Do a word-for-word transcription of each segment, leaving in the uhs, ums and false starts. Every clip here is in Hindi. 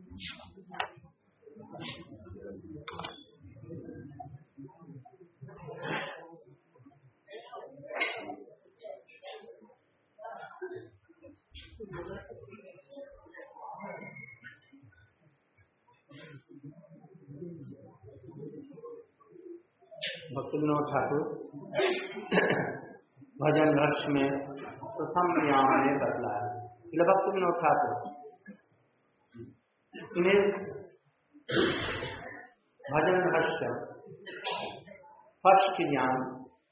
भक्ति विनोद ठाकुर भजन रस में प्रथम यहाँ ने बतलाया। इसलिए भक्ति विनोद ठाकुर इन्हें भजन रस फर्स्ट ज्ञान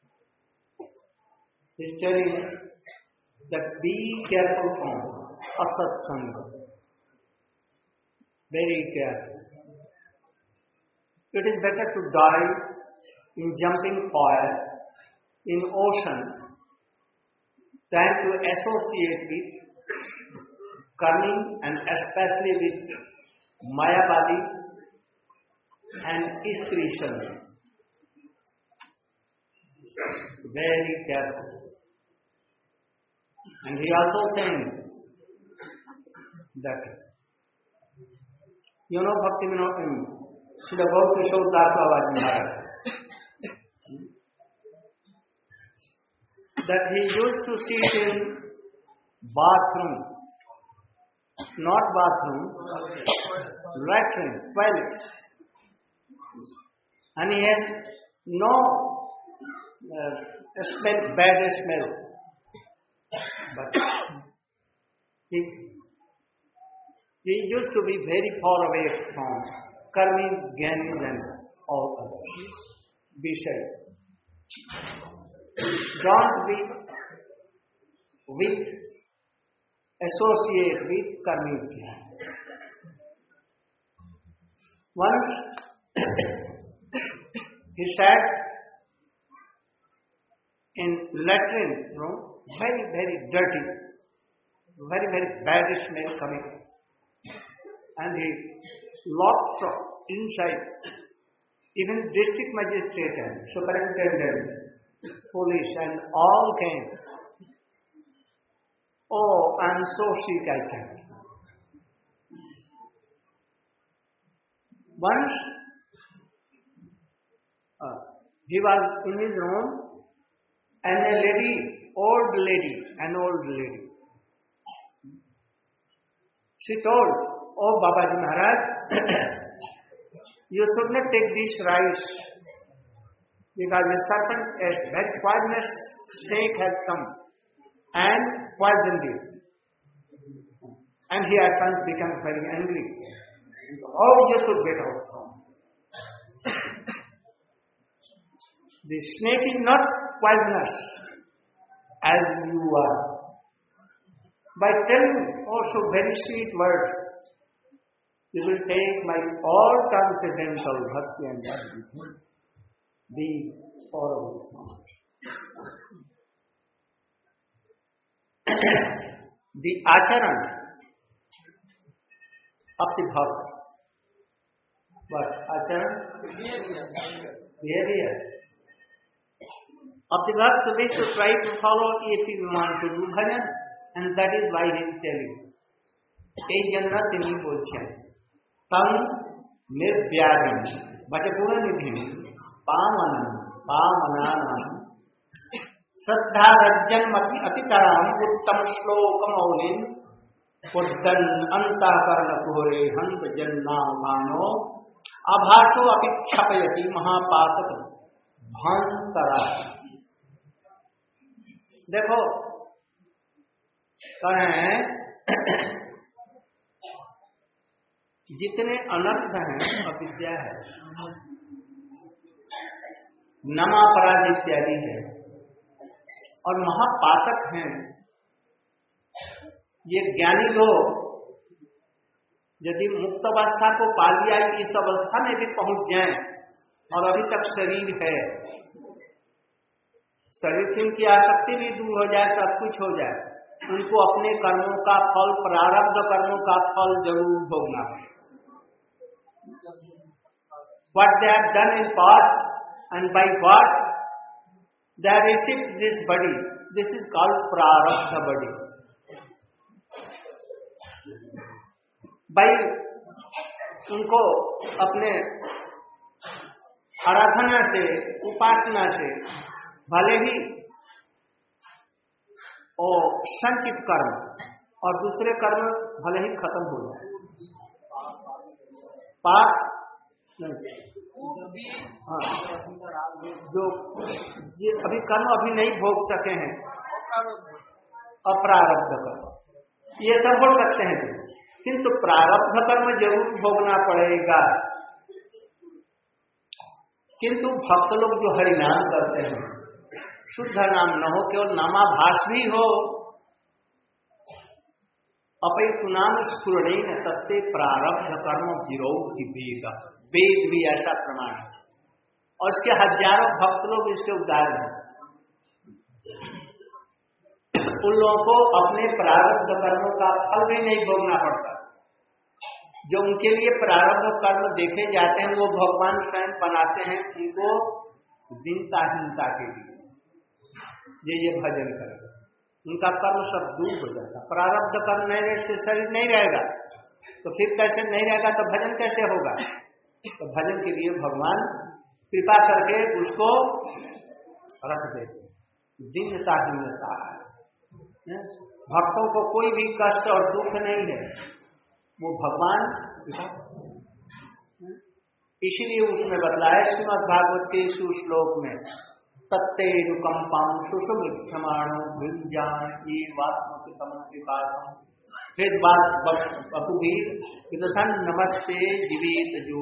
is telling that be careful from asatsanga. Very careful. It is better to die in jumping fire in ocean than to associate with cunning and especially with mayavadi and istrishan. Very careful. And he also saying that, you know, Bhakti Vinod, Srila Gaur Kishore Das Baba Maharaj, that he used to sit in bathroom, not bathroom, latrine, toilet, and he has no uh, smell, bad smell, but he, he used to be very far away from karmi, jnanis and all others. Be safe. Don't be with, associate with karmi jnana. Once he sat in latrine room, very, very dirty, very, very bad smell coming, and he locked from inside. Even district magistrate and superintendent, police and all came. Oh, I am so sick, I can't. Once uh, he was in his room, and a lady, old lady, an old lady, she told, "Oh, Babaji Maharaj, you should not take this rice, because a serpent, a very poisonous snake has come and poisoned it." And he at once becomes very angry. "Oh, you should get out from it. The snake is not poisonous as you are. By telling also very sweet words, you will take my all transcendental bhakti and everything. Be far away from it." The acharan of the bhakts. What? Acharan? Behavior. Of the bhakts, we should try to follow if we want to do bhajan, and that is why he is telling. এই জন্য তিনি বলছেন তং নির্ব্যাজম বচপুর নিধিম পামনম পামনানাম শ্রদ্ধারজ্জম অতিতরাম উত্তম শ্লোকমৌলিম পুদ্ধন অন্তঃকরণ কুহরে হন্ত জন্মানো আভাসো অপিক্ষপয়তি महापातक भांतरा। देखो कहें जितने अनर्थ हैं अविद्या है, नमापराध इत्यादि है और महापातक हैं। ये ज्ञानी लोग यदि मुक्त अवस्था को पा लिया, इस अवस्था में भी पहुंच जाएं और अभी तक शरीर है, शरीर से उनकी आसक्ति भी दूर हो जाए, सब कुछ हो जाए, उनको अपने कर्मों का फल, प्रारब्ध कर्मों का फल जरूर भोगना है। What they have done in past and by what they have received this body, this is called prarabdha body. By उनको अपने आराधना से, उपासना से भले ही और संचित कर्म और दूसरे कर्म भले ही खत्म हो जाए, पाप हाँ, जो ये अभी कर्म अभी नहीं भोग सके हैं, अप्रारब्ध कर्म, ये सब हो सकते हैं, किंतु प्रारब्ध कर्म जरूर भोगना पड़ेगा। किंतु भक्त लोग जो हरिनाम करते हैं, शुद्ध नाम न हो, केवल नामाभास भी हो, अपै सुनाम स्फुरणे न तत्ते प्रारब्ध कर्म विरोध वेद, वेद भी ऐसा प्रमाण है। और इसके हजारों भक्त लोग इसके उदाहरण हैं। उन लोगों को अपने प्रारब्ध कर्मों का फल भी नहीं भोगना पड़ता। जो उनके लिए प्रारब्ध कर्म देखे जाते हैं वो भगवान स्वयं बनाते हैं उनको दीनता हीनता के लिए, ये ये भजन करें, उनका कर्म सब दूर हो जाता। प्रारब्ध कर्म नहीं रहे से शरीर नहीं रहेगा, तो फिर कैसे नहीं रहेगा, तो भजन कैसे होगा? तो भजन के लिए भगवान कृपा करके उसको रख देते। दीनता हीनता है, भक्तों को कोई भी कष्ट और दुख नहीं है, वो भगवान इसीलिए उसमें बतलाया श्रीमद् भागवत के इस श्लोक में, तत्तेनुकंपम सुषुमिक्षमाणो भुंजान ये वात्मकृतम कृपासम फिर बात बपुवीर विदधन नमस्ते जीवित जो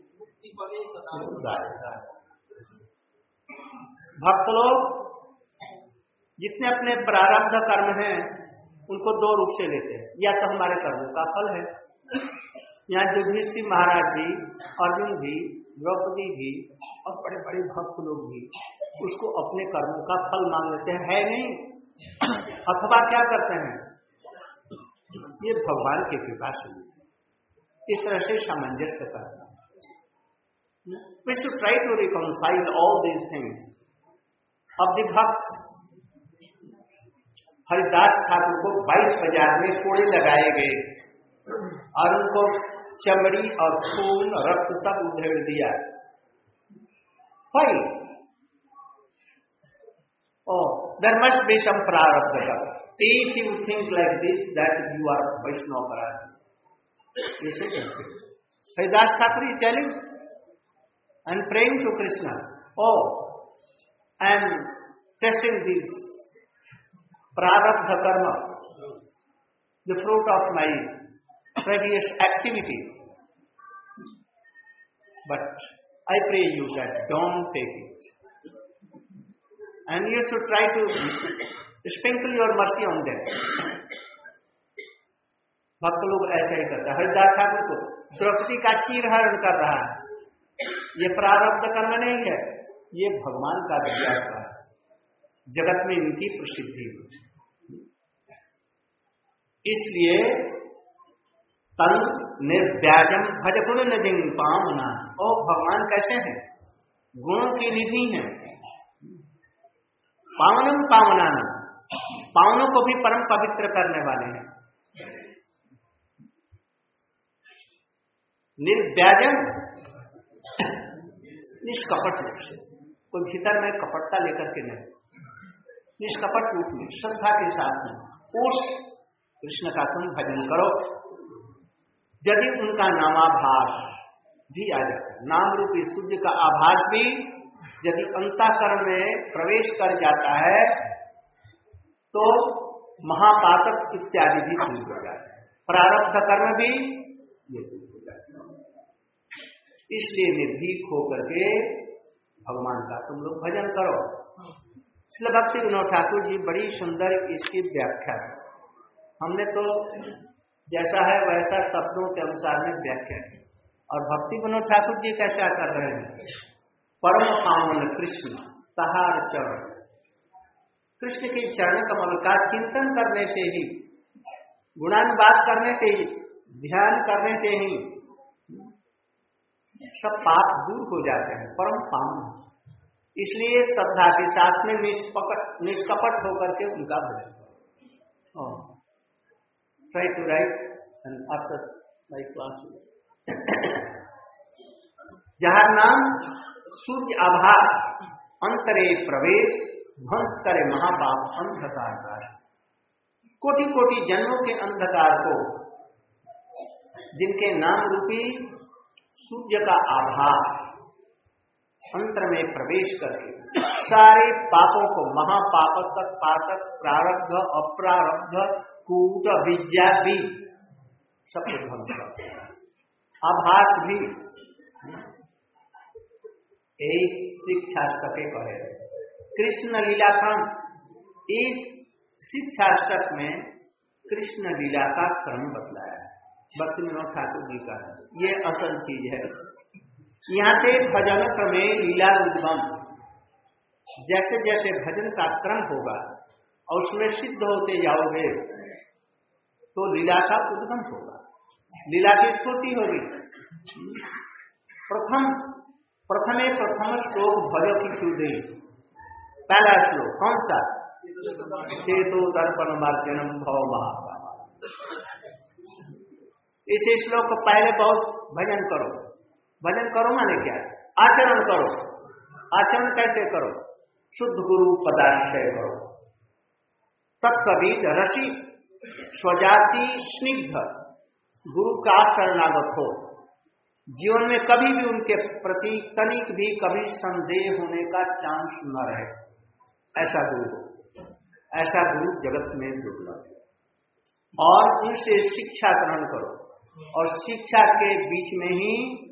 भक्त लोग जितने अपने प्रारब्ध कर्म हैं उनको दो रूप से लेते हैं, या तो हमारे कर्मों का फल है, यहाँ युधिष्ठिर महाराज जी, अर्जुन भी, द्रौपदी भी और बड़े बड़े भक्त लोग भी उसको अपने कर्मों का फल मान लेते हैं, है नहीं। अथवा क्या करते हैं, ये भगवान की कृपा से इस तरह से सामंजस्य करना। We should try to reconcile all these things of the bhakts. Haridas Thakur को बाईस बाजार में कोड़े लगाए गए और उनको चमड़ी और खून रक्त सब उधेड़ दिया। Why? Oh, there must be some prarabdha. If you think like this, that you are Vaishnava. Haridas Thakur is telling and praying to Krishna, oh, I am testing this prarabdha karma, the fruit of my previous activity. But I pray you that don't take it. And you should try to sprinkle your mercy on them. भक्त लोग ऐसा ही करते हैं। हरिदास ठाकुर को द्रौपदी का चीरहरण कर रहा है, ये प्रारब्ध कर्म नहीं है, ये भगवान का दिया हुआ है, जगत में इनकी प्रसिद्धि। इसलिए तन निर्व्याजम भज गुण निधि पावना। और भगवान कैसे हैं? गुणों की निधि हैं। पावनम पावना, पावनों को भी परम पवित्र करने वाले हैं। निर्व्याजम, निष्कपट रूप से, कोई भीतर में कपटता लेकर के नहीं, निष्कपट रूप में श्रद्धा के साथ में उस कृष्ण का तुम भजन करो। यदि उनका नामाभास भी आ जाता है, नाम रूपी सूर्य का आभास भी यदि अंतःकरण में प्रवेश कर जाता है तो महापातक इत्यादि भी दूर हो जाते हैं, प्रारब्ध कर्म भी ये दूर हो जाते हैं। इसलिए निर्भीक होकर के भगवान का तुम लोग भजन करो। श्रील भक्ति विनोद ठाकुर जी बड़ी सुंदर इसकी व्याख्या है। हमने तो जैसा है वैसा शब्दों के अनुसार में व्याख्या है, और भक्ति विनोद ठाकुर जी कैसा कर रहे हैं? परम पावन कृष्ण तहार चरण, कृष्ण के चरण कमल का चिंतन करने से ही, गुणानुवाद करने से ही, ध्यान करने से ही सब पाप दूर हो जाते हैं, परम पावन। इसलिए श्रद्धा के साथ में निष्कपट निष्कपट होकर के उनका भजन करो। Try to write and after my class जहाँ नाम सूर्य आभास अंतरे प्रवेश ध्वंस करे महापाप अंधकार का। कोटि कोटि जन्मों के अंधकार को जिनके नाम रूपी सूर्य का आभास अंतर में प्रवेश करके सारे पापों को महापापक पातक प्रारब्ध अप्रारब्ध कूट विद्या भी सब कुछ ध्वंस करते हैं। आभास भी एक शिक्षाष्टक कहे कृष्ण लीलाखंड। इस शिक्षाष्टक में कृष्ण लीला का क्रम बतलाया है भक्ति विनोद ठाकुर जी का। ये असल चीज है। यहाँ से भजन क्रमे लीला उद्गम, जैसे जैसे भजन का क्रम होगा और उसमें सिद्ध होते जाओगे तो लीला का उद्गम होगा, लीला की स्फूर्ति होगी। प्रथम प्रथमे प्रथम श्लोक भजो की छूदे, पहला श्लोक कौन सा? चेतो दर्पण मार्जनम भव महापाप। इस श्लोक को पहले बहुत भजन करो। भजन करो माने क्या? आचरण करो। आचरण कैसे करो? शुद्ध गुरु पदाश्रय करो। तत्कविद रसी स्वजाति स्निग्ध गुरु का शरणागत हो। जीवन में कभी भी उनके प्रति तनिक भी कभी संदेह होने का चांस न रहे, ऐसा गुरु हो। ऐसा गुरु जगत में दुर्लभ है। और उनसे शिक्षा ग्रहण करो और शिक्षा के बीच में ही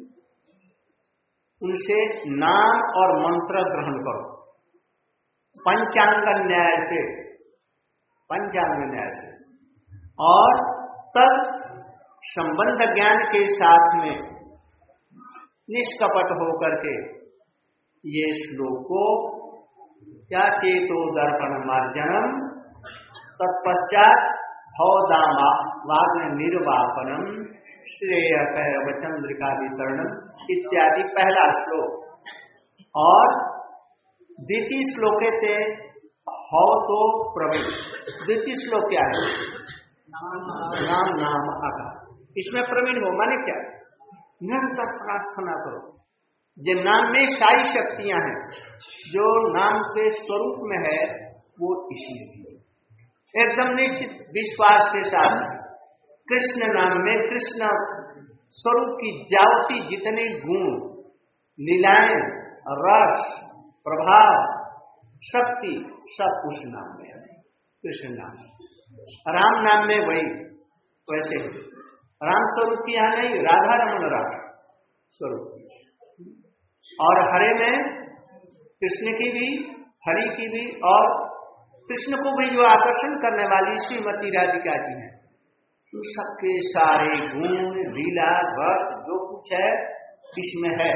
उनसे नाम और मंत्र ग्रहण करो। पंचांग न्याय से, पंचांग न्याय से, और तब संबंध ज्ञान के साथ में निष्कपट होकर के ये श्लोको क्या चेतो दर्पण मार्जनम तत्पश्चात भवदामा वाग्न निर्वापनम श्रेय कैरव चंद्रिका वितरणम इत्यादि पहला श्लोक। और द्वितीय श्लोके थे हव तो प्रवेश। द्वितीय श्लोक क्या है? नाम नाम आकार। इसमें प्रवीण हो माने क्या? निरंतर प्रार्थना करो। जो नाम में सारी शक्तियां हैं, जो नाम के स्वरूप में है वो इसीलिए एकदम निश्चित विश्वास के साथ कृष्ण नाम में कृष्ण स्वरूप की जावती जितने गुण, लीलाएं, रस, प्रभाव, शक्ति सब उस नाम में है। कृष्ण नाम, राम नाम में वही वैसे राम स्वरूप की यहाँ नहीं, राधा रमन राधा स्वरूप। और हरे में कृष्ण की भी, हरि की भी, और कृष्ण को भी जो आकर्षण करने वाली श्रीमती राधिका जी है, तो सबके सारे गुण, लीला, रस जो कुछ है इसमें है।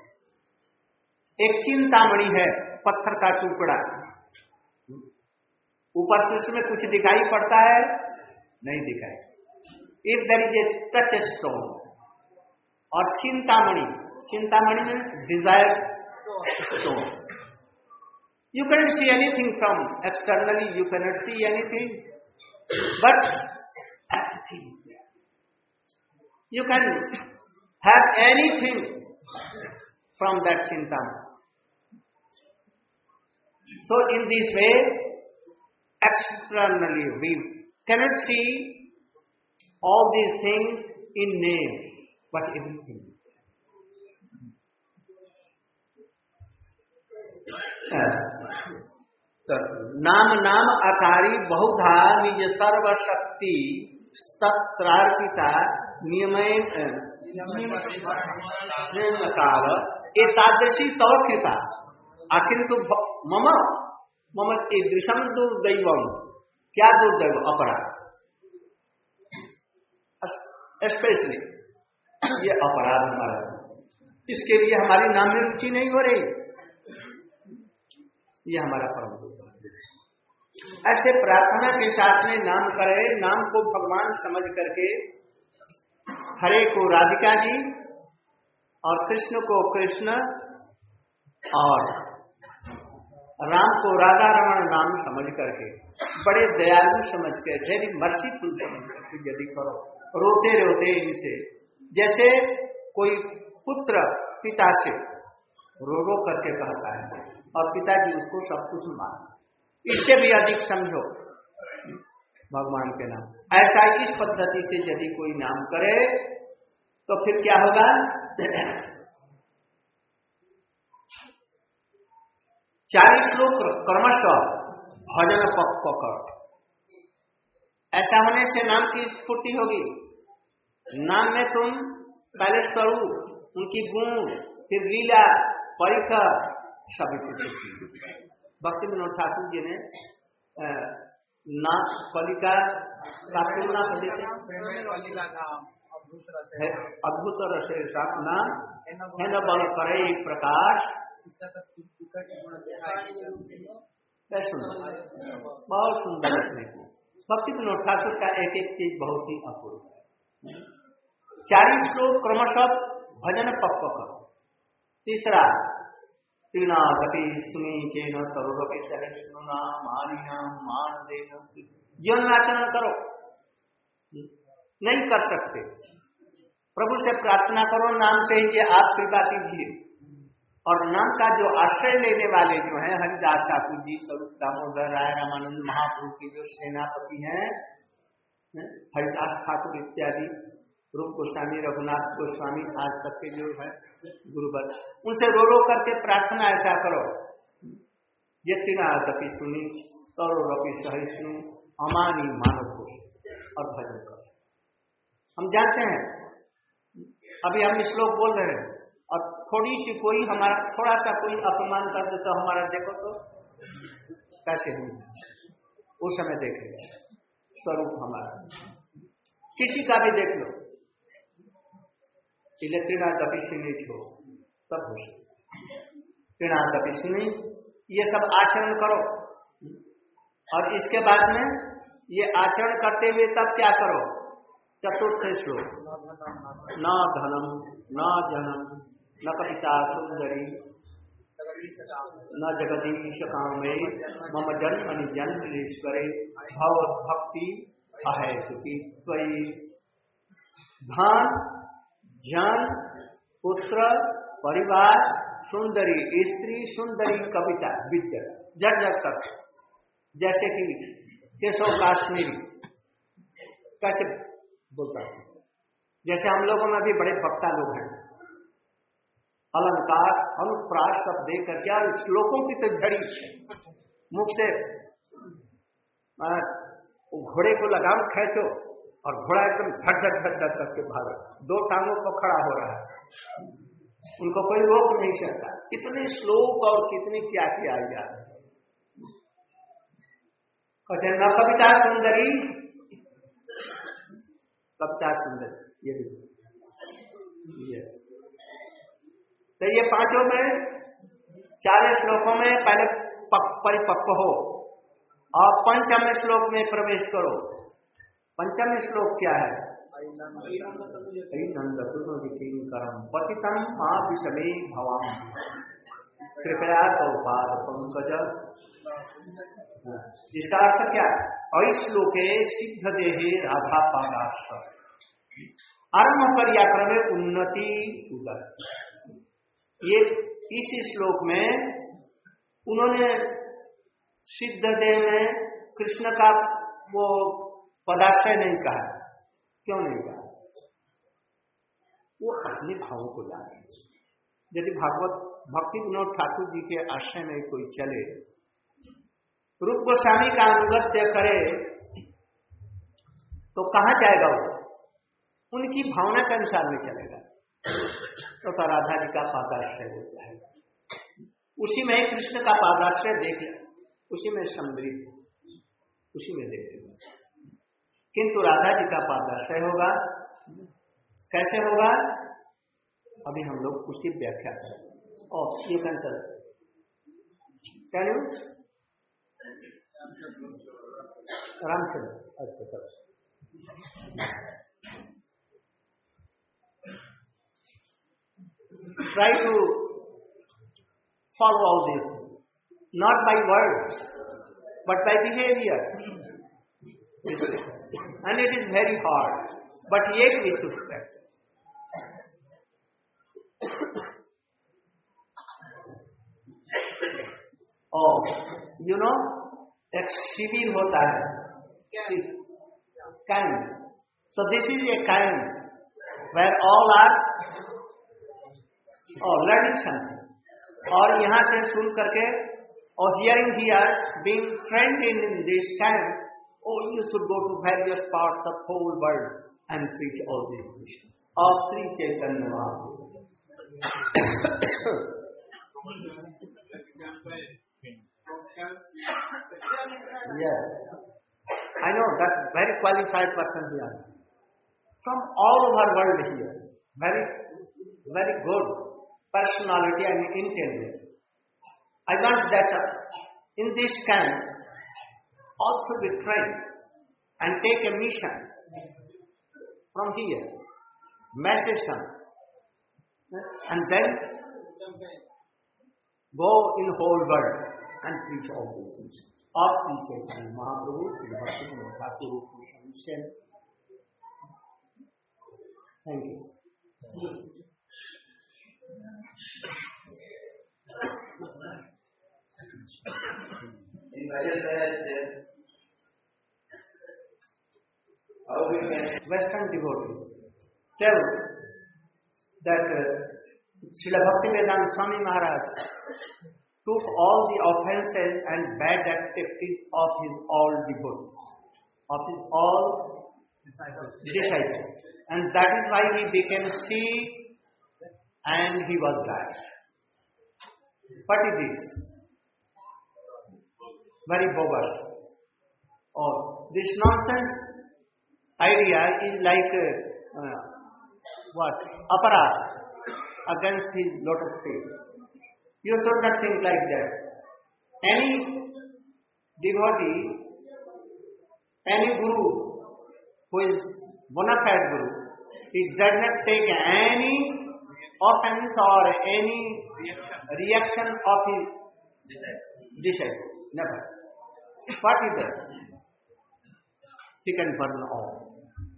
एक चिंतामणि है, पत्थर का टुकड़ा, ऊपर से उसमें कुछ दिखाई पड़ता है? नहीं दिखाई। If there is a touch stone, और Chintamani, Chintamani means desire stone. You cannot see anything from externally, you cannot see anything, but you can have anything from that chintamani. So in this way, externally we cannot see all these things in name, but everything. तो नाम नाम आकारी बहुधा निज सर्वशक्ति तत्रार्पिता नियमय काल एतादृशी तव कृपा अकिंतु मम मम ईदृशम दुर्दैवम। क्या दुर्दैव? अपराध। स्पेशली ये अपराध हमारा, इसके लिए हमारी नाम में रुचि नहीं हो रही, ये हमारा परम दुर्भाग्य है। ऐसे प्रार्थना के साथ में नाम करे, नाम को भगवान समझ करके हरे को राधिका जी और कृष्ण को कृष्ण और राम को राधा रमण नाम समझ करके, बड़े दयालु समझ के, वेरी मर्सीफुल समझ करके यदि करो, रोते रोते इनसे, जैसे कोई पुत्र पिता से रो रो करके कहता है और पिताजी उसको सब कुछ मान, इससे भी अधिक समझो भगवान के नाम। ऐसा इस पद्धति से यदि कोई नाम करे तो फिर क्या होगा? चालीस श्लोक क्रमशः भजन पक्व कर। ऐसा होने से नाम की स्फूर्ति होगी। नाम में तुम पहले स्वरूप, उनकी गुण, फिर लीला, परिकर सभी कुछ। भक्ति विनोद ठाकुर जी ने ना कलिका का तुलना अद्भुत रसे नाम है न बल करे प्रकाश। बहुत सुंदर लिखने को भक्ति विनोद ठाकुर का एक एक चीज बहुत ही अपूर्व है। चालीस श्लोक क्रमशः भजन पक्व करो। तीसरा तीना गति सुनी चेन तरुरपि सहिष्णुना मानिना मान देना। जीवन में आचरण करो, नहीं कर सकते प्रभु से प्रार्थना करो, नाम से ही ये आप कृपा कीजिए। और नाम का जो आश्रय लेने वाले जो हैं हरिदास ठाकुर जी, स्वरूप दामोदर राय, रामानंद महाप्रभु के जो सेनापति हैं हरिदास ठाकुर इत्यादि, रूप गोस्वामी, रघुनाथ गोस्वामी, आज तक के जो है गुरुवर, उनसे रो रो करके प्रार्थना ऐसा करो। ये तीना कपि सुनी तरो रपि सहिष्णु अमानी मानव को और भजन करो। हम जानते हैं अभी हम श्लोक बोल रहे हैं और थोड़ी सी कोई हमारा थोड़ा सा कोई अपमान कर दे तो हमारा देखो तो कैसे हो, उस समय देखेगा स्वरूप हमारा। किसी का भी देख लो, तीना कपि सुनी छो तब हो तीना कपि सुनी, ये सब आचरण करो। और इसके बाद में ये आचरण करते हुए तब क्या करो? चतुर्थ श्लोक न धनम न जनम न कपिता सुंदरी न जगदीश कामे मम जन्मनि जन्मलेश्वरे भव भक्ति अहे सुखी त्वयि। धन, जन, पुत्र, परिवार, सुंदरी स्त्री, सुंदरी कविता, विद्या, जग जग तक। जैसे कि केशव काश्मीरी कैसे बोलता है, जैसे हम लोगों में भी बड़े वक्ता लोग हैं, अलंकार अनुप्रास सब दे करके और श्लोकों की तो झड़ी मुख से घोड़े को लगाम खींचो और घोड़ा एकदम झट झट झट झट करके भागो, दो टांगों पर खड़ा हो रहा है, उनको कोई रोक नहीं सकता। कितने श्लोक और कितनी क्या किया जा रहा है। कहते न कविता सुंदरी, कविता सुंदरी, ये भी ये तो ये पांचों में चार श्लोकों में पहले परिपक्व हो और पंचम श्लोक में प्रवेश करो। पंचम श्लोक क्या है? नंदतुम पतितम मां विषमे भवाम कृपया गौपाद पंकज। इसका अर्थ क्या? ऐश्लोके सिद्ध देहे राधा पादार्थ आरंभ कर या क्रमे उन्नति उदर। ये इस श्लोक में उन्होंने सिद्ध देह में कृष्ण का वो पदार्थ नहीं कहा। क्यों नहीं कहा? वो अपने भावों को जाने। यदि भागवत भक्ति विनोद ठाकुर जी के आश्रय में कोई चले, रूप गोस्वामी का अनुगत्य करे तो कहाँ जाएगा? वो उनकी भावना के अनुसार में चलेगा तो, तो राधा जी का पादाश्रय हो जाएगा। उसी में कृष्ण का पादाश्रय देख ले, उसी में समृद्ध, उसी में देखेगा। किंतु राधा जी का पादाश्रय होगा, कैसे होगा? अभी हम लोग उसकी व्याख्या करेंगे। और ये कंसर क्या न्यू रामचंद्र, अच्छा चलो। Try to follow all this, not by words, but by behavior. And it is very hard, but yet we should practice. you know, एक शिविर होता है, camp. So this is a camp where all are oh, learning something. और यहाँ से सुन करके or hearing here, being trained in this camp, oh, you should go to various parts of the whole world and preach all these visions of Sri Chaitanya Mahaprabhu. Yes, I know that very qualified person here from all over world here, very, very good personality and intelligence. I want that in this camp also be trained and take a mission from here, message some, and then go in whole world and preach all these things. Of Sri Chaitanya Mahaprabhu, to the Bhakti Thakur Mission. Thank you. Western devotees tell that uh, Srila Bhaktivedanta Swami Maharaj took all the offenses and bad activities of his all devotees, of his all disciples, and that is why he became sick and he was died. What is this? Very bogus. Or this nonsense idea is like uh, uh, what? Aparat against his lotus feet. You should not think like that. Any devotee, any guru who is bona fide guru, he does not take any offense or any reaction of his disciple. Never. What is that? He can burn all.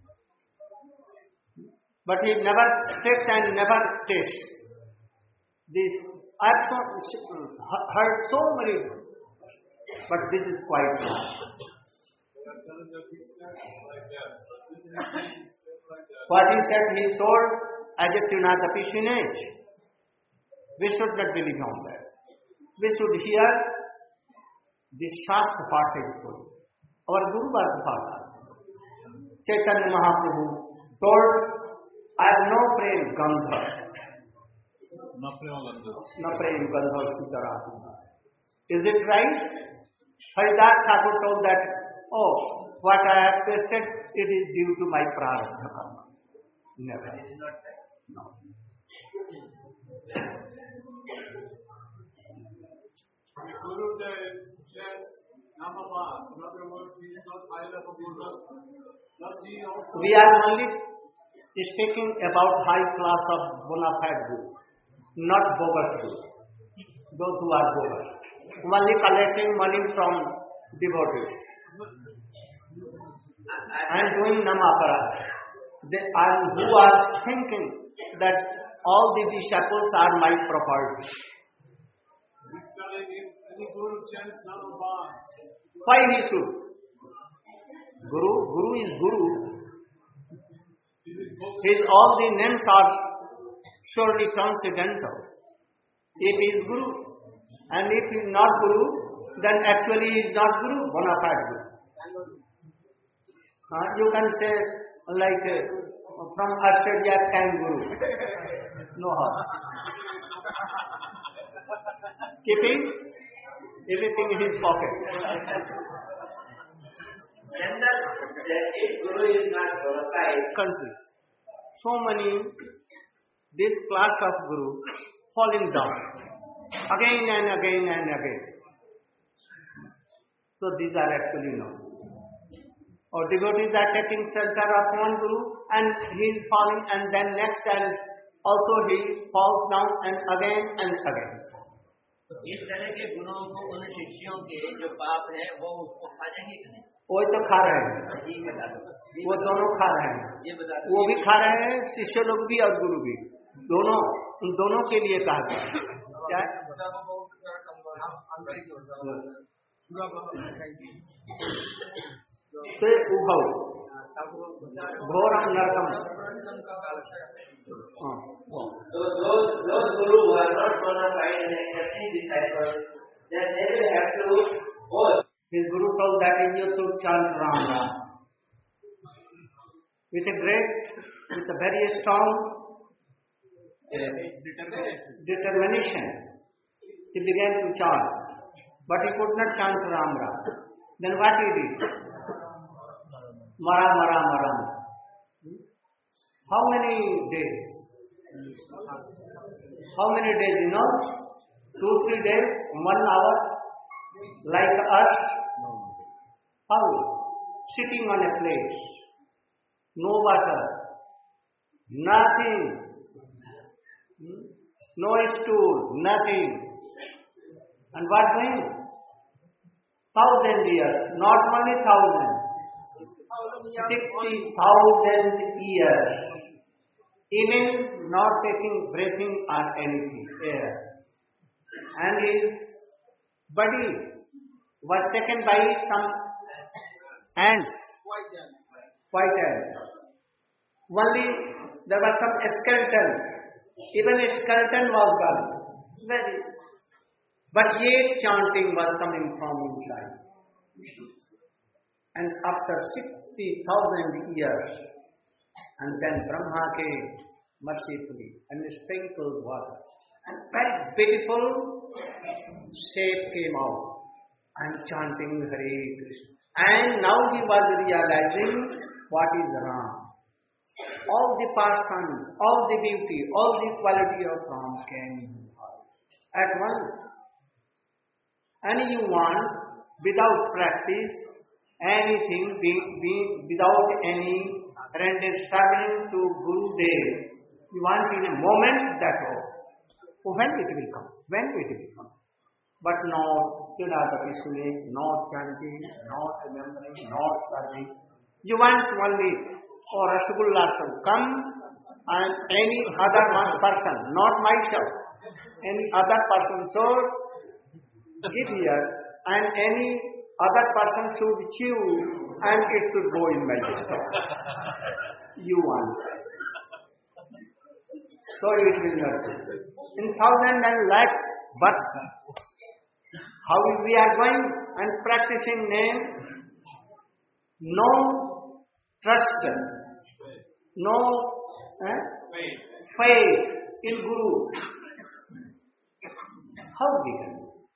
But he never takes and never tastes. This I have so, heard so many, but this is quite wrong. What he said, he told Ajatyanatapi Shinech. We should not believe on that. We should hear this Shastra Patha story. Our Guru Bharata Chaitanya Mahaprabhu told, I have no prem gandha. No prem gandha sitarati. Is it right? Haridas Thakur told that, oh, what I have tasted, it is due to my prarabdha karma. Never. No. Guru says Namabas, in other words, he is not high level Guru. Thus he also. We are only speaking about high class of bona fide Guru, not bogus Guru. Those who are bogus. Only collecting money from devotees and doing namapara. They are who are thinking that all the disciples are my property. Any Guru chants Namabas. Why he should? Guru, Guru is Guru. His all the names are surely transcendental. If he is Guru, and if he is not Guru, then actually he is not Guru, bona fide Guru. Uh, you can say like uh, from Australia came Guru. No harm. Keeping everything in his pocket. General, if Guru is not qualified, countries. So many, this class of Guru falling down again and again and again. So these are actually no. Or devotees are taking shelter of one Guru and he is falling, and then next and also he falls down and again and again. इस तरह के गुणों को उन शिष्यों के जो पाप है वो उसको खा जाएंगे कि नहीं? वो तो खा रहे हैं, वो दोनों खा रहे हैं, वो भी खा रहे हैं, शिष्य लोग भी और गुरु भी, दोनों, उन दोनों के लिए कहा गया क्या? Te ubhav. Ghoram narkam. So those those guru who are not bona fide and accepting disciples, then they will have to hold. His guru told that you should chant Ram Ram with a great, with a very strong uh, determination. He began to chant, but he could not chant Ram Ram. Then what he did? Mara Mara Mara. How many days? How many days, you know? Two, three days, one hour, like us. How? Sitting on a place, no water, nothing, no stool, nothing. And what doing? Thousand years, not only thousand, sixty thousand years. Even not taking breathing or anything, air. And his body was taken by some ants, white ants. Only there was some skeleton, even a skeleton was gone. Very. But yet chanting was coming from inside. And after sixty thousand years, and then Brahma came mercifully and sprinkled water. And very beautiful shape came out. And chanting Hare Krishna. And now he was realizing what is Ram. All the pastimes, all the beauty, all the quality of Ram came at once. And you want, without practice, anything, be, be, without any rendered service to Guru Dev, you want in a moment that oh, when it will come, when it will come. But no Siddhartha Vishnu, not chanting, not remembering, not serving. You want only for Rasgulla should come and any other one person, not myself, any other person should give here and any other person should chew and it should go in my stomach. You want. So it will not be. In thousand and lakhs, but how we are going and practicing name? No trust, no eh, faith in Guru. How we can?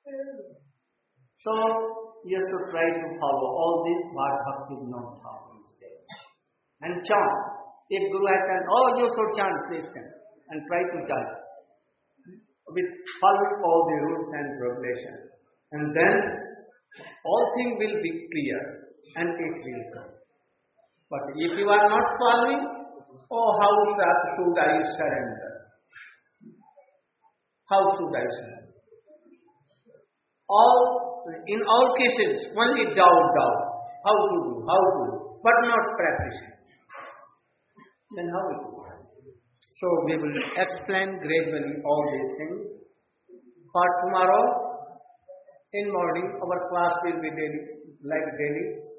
So you should try to follow all this what Bhakti Vinod Thakur is saying. And chant. If Guru has said, oh you should chant, please chant. And try to chant. With following all the rules and regulations. And then all things will be clear and it will come. But if you are not following, oh how should I surrender? How should I surrender? All, in all cases, only doubt, doubt. How to do, how to do, but not practicing. Then how it will happen? So we will explain gradually all these things. For tomorrow, in morning, our class will be daily, like daily.